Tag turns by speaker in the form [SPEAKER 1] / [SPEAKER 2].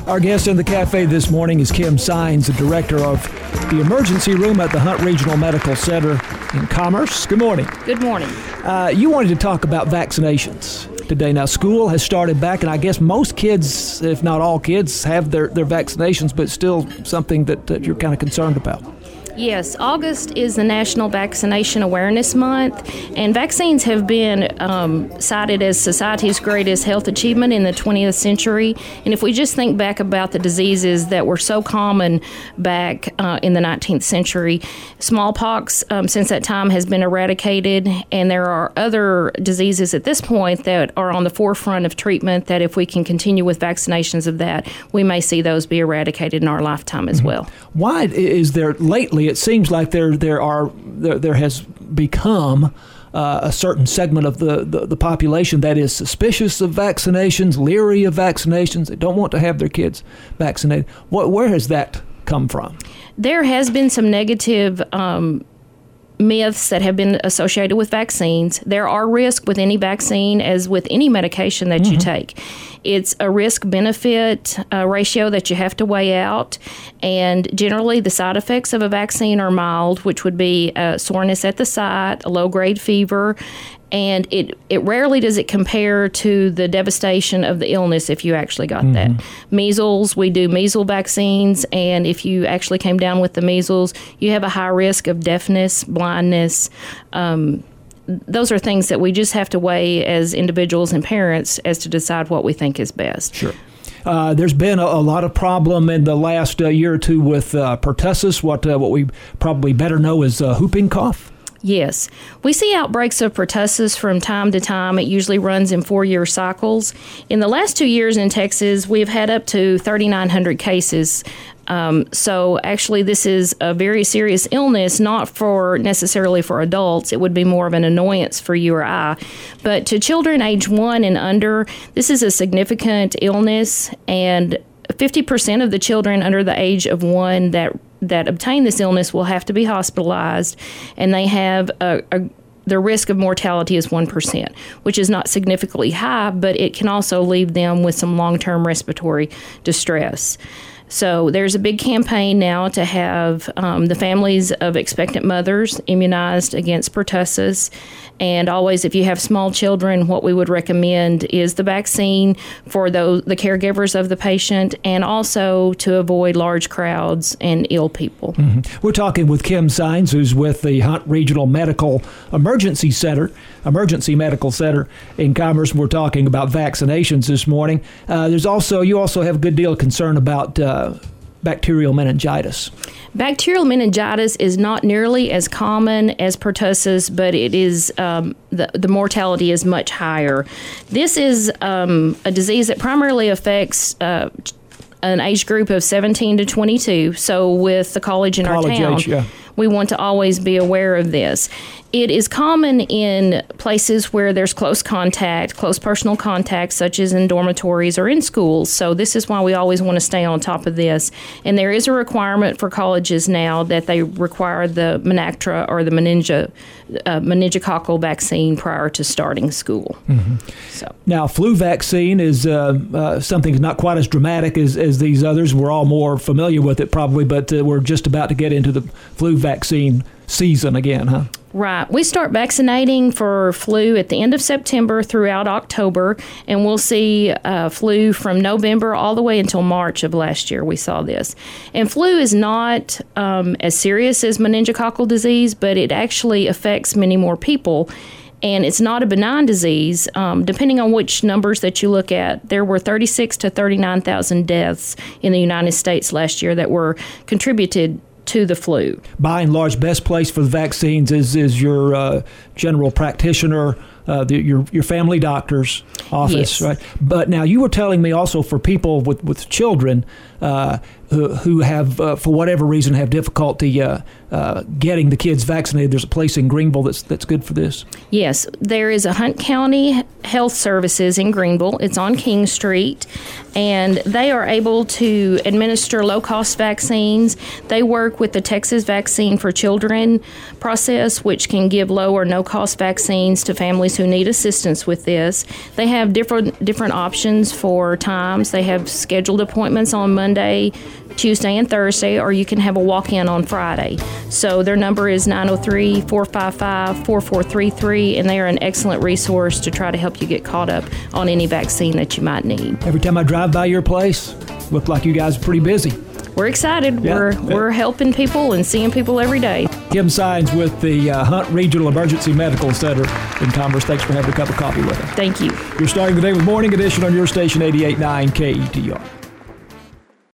[SPEAKER 1] Our guest in the cafe this morning is Kim Sines, the director of the emergency room at the Hunt Regional Medical Center in Commerce. Good morning.
[SPEAKER 2] Good morning.
[SPEAKER 1] You wanted to talk about vaccinations today. Now, school has started back, and I guess most kids, if not all kids, have their vaccinations, but still something that you're kind of concerned about.
[SPEAKER 2] Yes, August is the National Vaccination Awareness Month, and vaccines have been cited as society's greatest health achievement in the 20th century. And if we just think back about the diseases that were so common back in the 19th century, smallpox since that time has been eradicated, and there are other diseases at this point that are on the forefront of treatment that if we can continue with vaccinations of that, we may see those be eradicated in our lifetime as well.
[SPEAKER 1] Why is there lately, it seems like there has become a certain segment of the population that is suspicious of vaccinations, leery of vaccinations, they don't want to have their kids vaccinated. Where has that come from?
[SPEAKER 2] There has been some negative myths that have been associated with vaccines. There are risks with any vaccine, as with any medication that you take. It's a risk-benefit ratio that you have to weigh out, and generally the side effects of a vaccine are mild, which would be soreness at the site, a low-grade fever, and it rarely does it compare to the devastation of the illness if you actually got that. Measles, we do measles vaccines, and if you actually came down with the measles, you have a high risk of deafness, blindness. Those are things that we just have to weigh as individuals and parents as to decide what we think is best.
[SPEAKER 1] Sure. There's been a lot of problem in the last year or two with pertussis, what we probably better know as whooping cough.
[SPEAKER 2] Yes. We see outbreaks of pertussis from time to time. It usually runs in 4-year cycles. In the last 2 years in Texas, we've had up to 3,900 cases. So actually, this is a very serious illness, not necessarily for adults. It would be more of an annoyance for you or I. But to children age 1 and under, this is a significant illness, and 50% of the children under the age of 1 that obtain this illness will have to be hospitalized, and they have the risk of mortality is 1%, which is not significantly high, but it can also leave them with some long-term respiratory distress. So there's a big campaign now to have the families of expectant mothers immunized against pertussis. And always, if you have small children, what we would recommend is the vaccine for the caregivers of the patient, and also to avoid large crowds and ill people.
[SPEAKER 1] We're talking with Kim Sines, who's with the Hunt Regional Emergency Medical Center in Commerce. We're talking about vaccinations this morning. You also have a good deal of concern about bacterial meningitis.
[SPEAKER 2] Bacterial meningitis is not nearly as common as pertussis, but it is the mortality is much higher. This is a disease that primarily affects an age group of 17 to 22. So with the college in our town, we want to always be aware of this. It is common in places where there's close personal contact, such as in dormitories or in schools. So this is why we always want to stay on top of this. And there is a requirement for colleges now that they require the Menactra or the meningococcal vaccine prior to starting school. So
[SPEAKER 1] now, flu vaccine is something not quite as dramatic as these others. We're all more familiar with it probably, but we're just about to get into the flu vaccine season again, huh?
[SPEAKER 2] Right. We start vaccinating for flu at the end of September throughout October, and we'll see flu from November all the way until March of last year. We saw this. And flu is not as serious as meningococcal disease, but it actually affects many more people. And it's not a benign disease. Depending on which numbers that you look at, there were 36,000 to 39,000 deaths in the United States last year that were contributed to the flu.
[SPEAKER 1] By and large, best place for the vaccines is your general practitioner, your family doctor's office,
[SPEAKER 2] yes.
[SPEAKER 1] Right? But now you were telling me also for people with children who have, for whatever reason, have difficulty getting the kids vaccinated. There's a place in Greenville that's good for this.
[SPEAKER 2] Yes, there is a Hunt County Health Services in Greenville. It's on King Street, and they are able to administer low-cost vaccines. They work with the Texas Vaccine for Children process, which can give low or no-cost vaccines to families families who need assistance with this. They have different options for times. They have scheduled appointments on Monday, Tuesday, and Thursday, or you can have a walk-in on Friday. So their number is 903-455-4433, and they are an excellent resource to try to help you get caught up on any vaccine that you might need.
[SPEAKER 1] Every time I drive by your place, look like you guys are pretty busy.
[SPEAKER 2] We're excited.
[SPEAKER 1] Yeah.
[SPEAKER 2] We're helping people and seeing people every day.
[SPEAKER 1] Kim Sines with the Hunt Regional Emergency Medical Center in Commerce. Thanks for having a cup of coffee with us.
[SPEAKER 2] Thank you.
[SPEAKER 1] You're starting the day with Morning Edition on your station 88.9 KETR.